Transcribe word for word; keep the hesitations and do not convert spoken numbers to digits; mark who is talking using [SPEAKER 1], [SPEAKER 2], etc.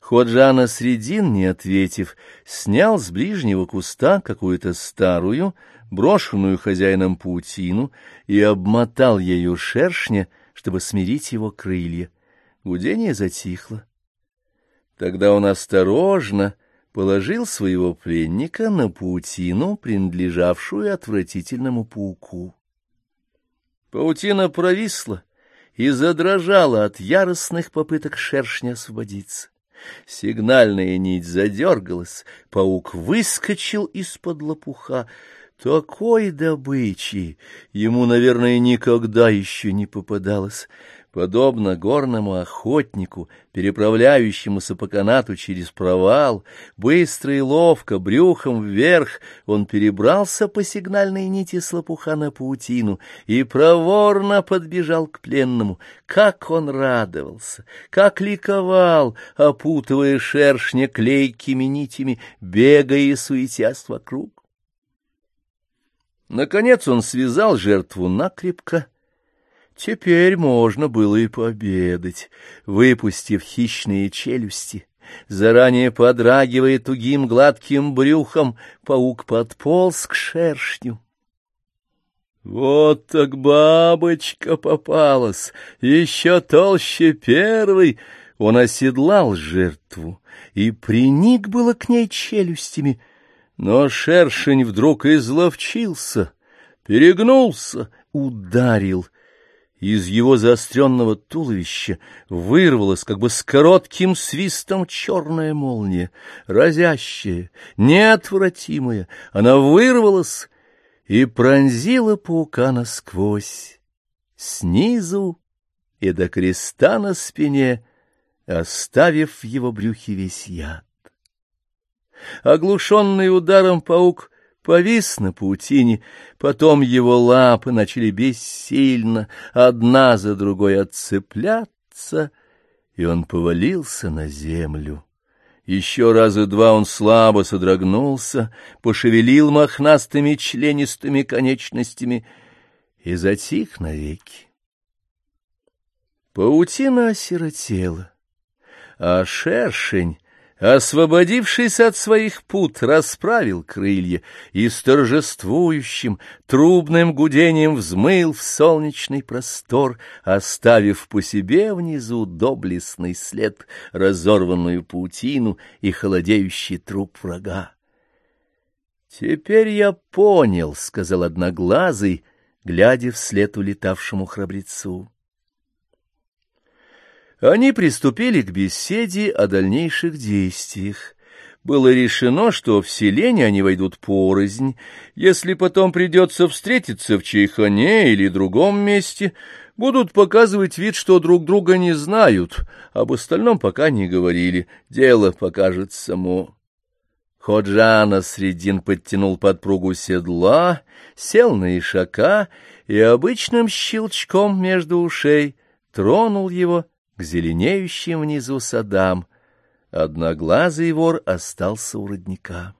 [SPEAKER 1] Ходжа Насреддин, не ответив, снял с ближнего куста какую-то старую, брошенную хозяином паутину, и обмотал ею шершня, чтобы смирить его крылья. Гудение затихло. Тогда он осторожно положил своего пленника на паутину, принадлежавшую отвратительному пауку. Паутина провисла и задрожала от яростных попыток шершня освободиться. Сигнальная нить задергалась, паук выскочил из-под лопуха. Такой добычи ему, наверное, никогда еще не попадалось. Подобно горному охотнику, переправляющемуся по канату через провал, быстро и ловко, брюхом вверх, он перебрался по сигнальной нити с лопуха на паутину и проворно подбежал к пленному. Как он радовался, как ликовал, опутывая шершня клейкими нитями, бегая и суетясь вокруг. Наконец он связал жертву накрепко. Теперь можно было и пообедать, выпустив хищные челюсти. Заранее подрагивая тугим гладким брюхом, паук подполз к шершню. Вот так бабочка попалась, еще толще первой. Он оседлал жертву и приник было к ней челюстями, но шершень вдруг изловчился, перегнулся, ударил. Из его заостренного туловища вырвалась как бы с коротким свистом черная молния, разящая, неотвратимая. Она вырвалась и пронзила паука насквозь, снизу и до креста на спине, оставив в его брюхе весь яд. Оглушенный ударом паук повис на паутине, потом его лапы начали бессильно одна за другой отцепляться, и он повалился на землю. Еще раза два он слабо содрогнулся, пошевелил мохнастыми членистыми конечностями и затих навеки. Паутина осиротела, а шершень, освободившись от своих пут, расправил крылья и с торжествующим трубным гудением взмыл в солнечный простор, оставив по себе внизу доблестный след, разорванную паутину и холодеющий труп врага. «Теперь я понял», — сказал Одноглазый, глядя вслед улетавшему храбрецу. Они приступили к беседе о дальнейших действиях. Было решено, что в селение они войдут порознь. Если потом придется встретиться в Чайхане или другом месте, будут показывать вид, что друг друга не знают, об остальном пока не говорили, дело покажет само. Ходжа Насреддин подтянул подпругу седла, сел на ишака и обычным щелчком между ушей тронул его к зеленеющим внизу садам. Одноглазый вор остался у родника.